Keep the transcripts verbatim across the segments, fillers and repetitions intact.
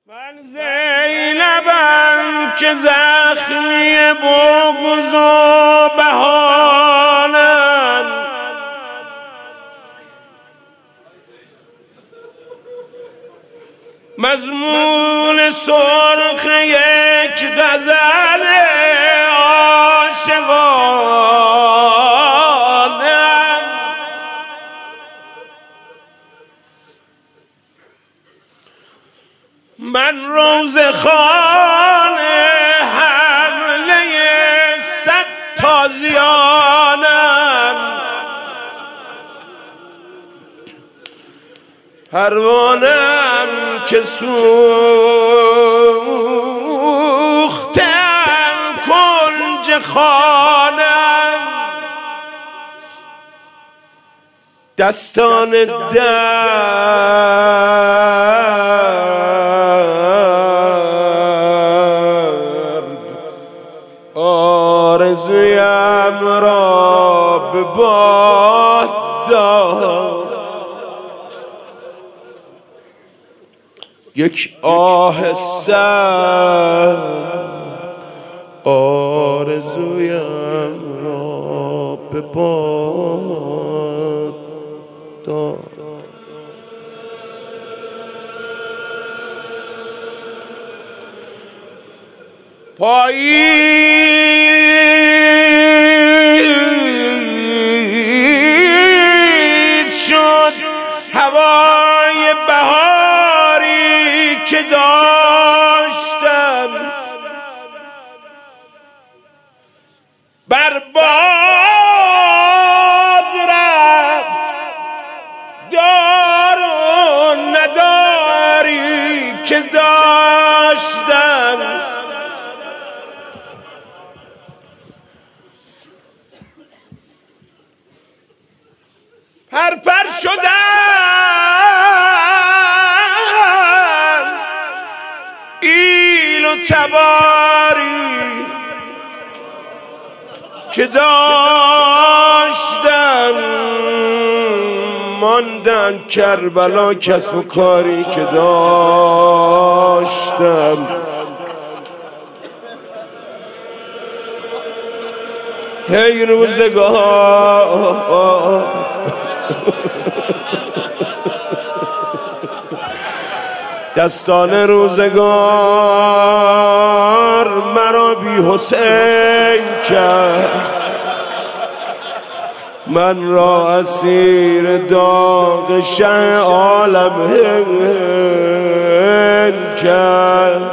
من زینبم که زخمی بغض و بهانم، مضمون سرخ یک غزل عاشقانم. من روزخوان حمله صد تازیانم، پروانم که سوختم کنج خانم، دستان درد آرزویم را به باد داد. یک آه سرد آرزویم را به باد داد. پاییز شد هوای بهاری که داشتم، بر باد رفت دار و نداری که داشتم. پرپر شدم ایل و تباری که داشتم، ماندن کربلا کس و کاری که داشتم. هی روزگار دستان روزگار مرا بی حسین کرد، من را اسیر داغ شه عالم هند کرد.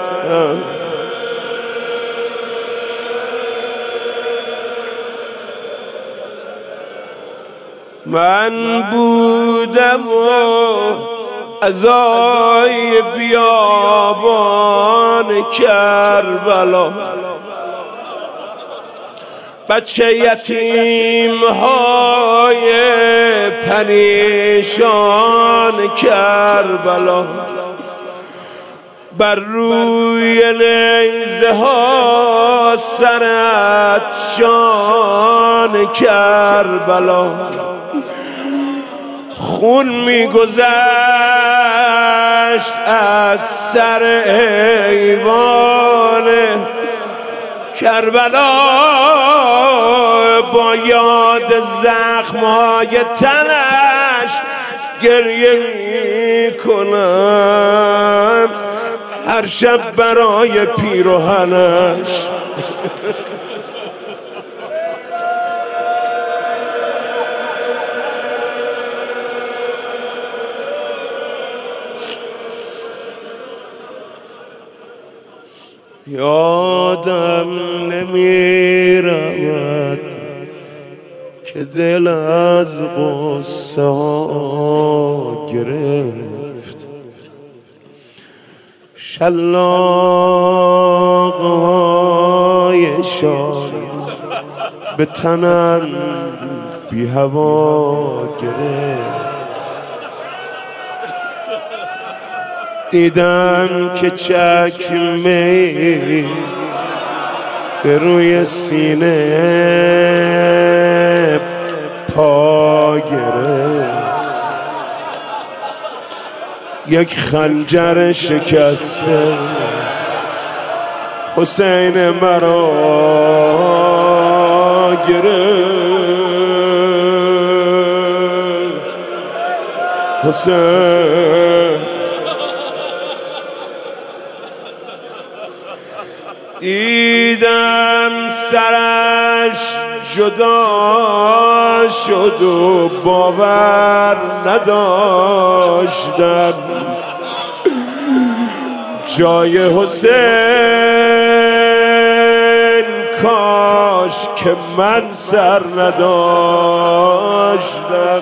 من بودم و عزای بیابان کربلا، بچه یتیم های پریشان کربلا، بر روی نیزه ها سرت شان کربلا، خون میگذشت از سر ایوان کربلا، با یاد زخم‌های تنش گریه میکنم هر شب برای پیراهنش. یادم نمیرود که دل از غصه ها گرفت، شلاق هایشان به تنم بی هوا گرفت. دیدم که چکمه به روی سینه پا گرفت، یک خنجر شکسته حسین مرا گرفت. حسین دیدم سرش جدا شد و باور نداشتم جای حسین کاش که من سر نداشتم.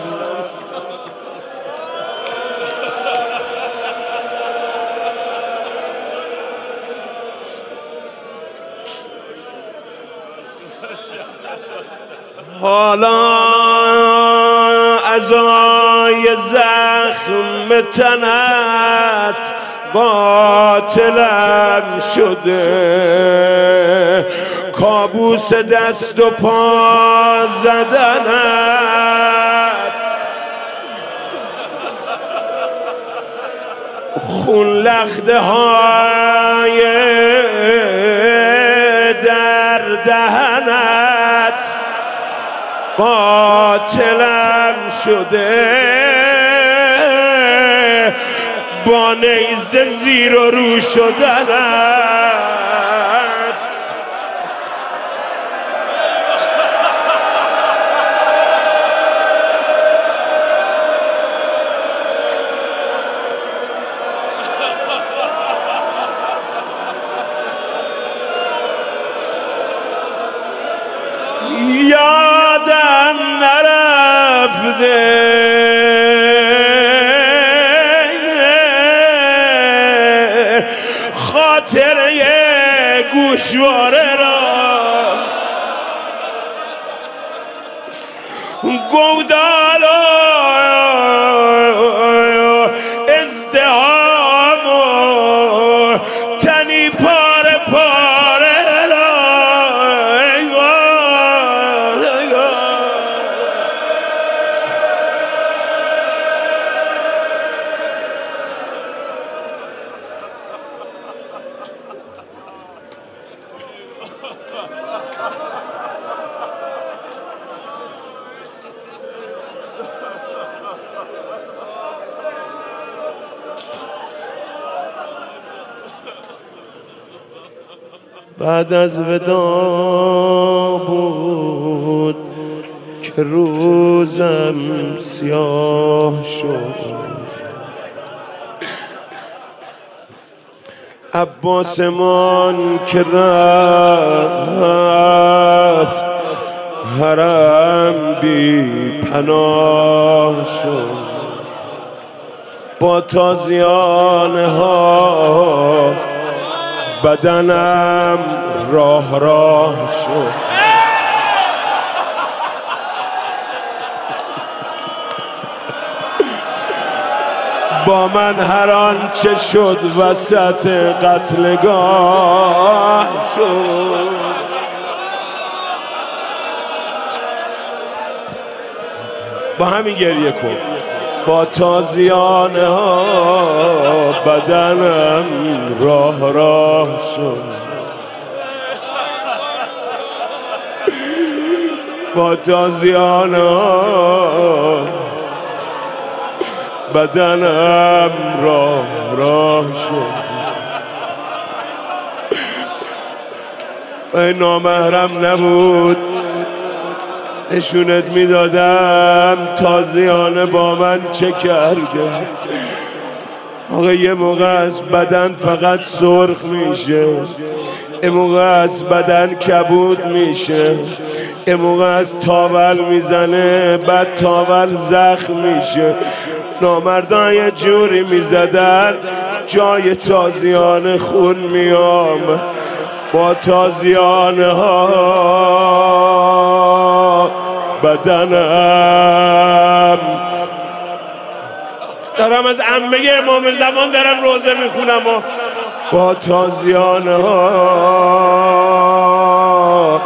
حالا ازای زخم تنت قاتلم شده کابوس دست و پا زدنت خون لخته های در دهنت قاتلم شده با نیزه زیر و رو شدنت. یادم نرفته خاطره گوشواره را گودال و ازدهام و تنی پاره پاره را بعد از ودا بود که روزم سیاه شد عباسمان که رفت حرم بی پناه شد با تازیانه ها بدنم راه راه شد با من هر آنچه شد وسط قتلگاه شد با همین گریه کن با تازیانه ها بدنم راه راه شد با تازیانه ها بدنم راه راه شد ای نامحرم نبود نشونت میدادم تازیانه با من چه کرده. آقا یه موقع از بدن فقط سرخ میشه یه موقع از بدن کبود میشه یه موقع از تاول میزنه بعد تاول زخم میشه. نامردان یه جوری میزدن جای تازیانه خون میام با تازیانه ها بدنم. دارم از عمه امام زمان دارم روزه میخونم و با تازیانه ها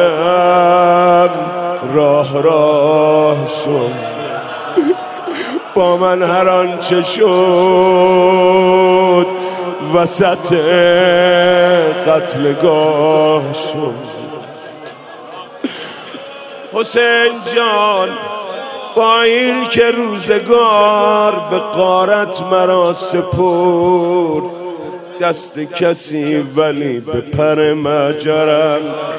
بدنم راه راه شد با من هر آنچه شد وسط قتلگاه شد. حسین جان با این که روزگار به غارت مرا سپرد، دست کسی ولی به پر مجرم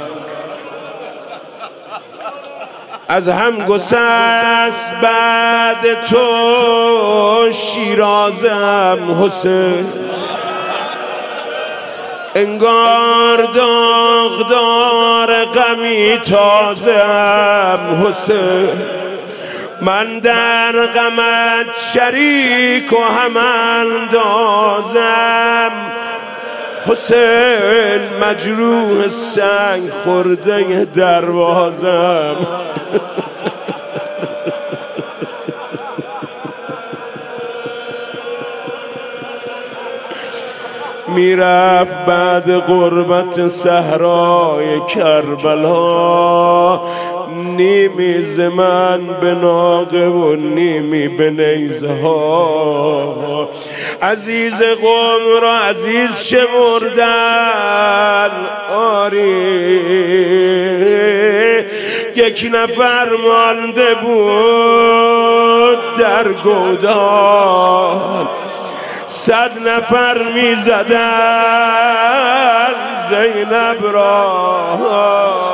از هم گسست بعد تو شیرازم حسین، انگار داغدار غمی تازم حسین، من در غمت شریک و هم اندازم حسین، مجروح سنگ خورده دروازم. میرفت بعد غربت صحرای کربلا، نیمی ز من به ناقه و نیمی به نیزه ها، عزیز قوم را عزیز شمردن آری، یک نفر مانده بود در گودال، صد نفر می زدن زینب را.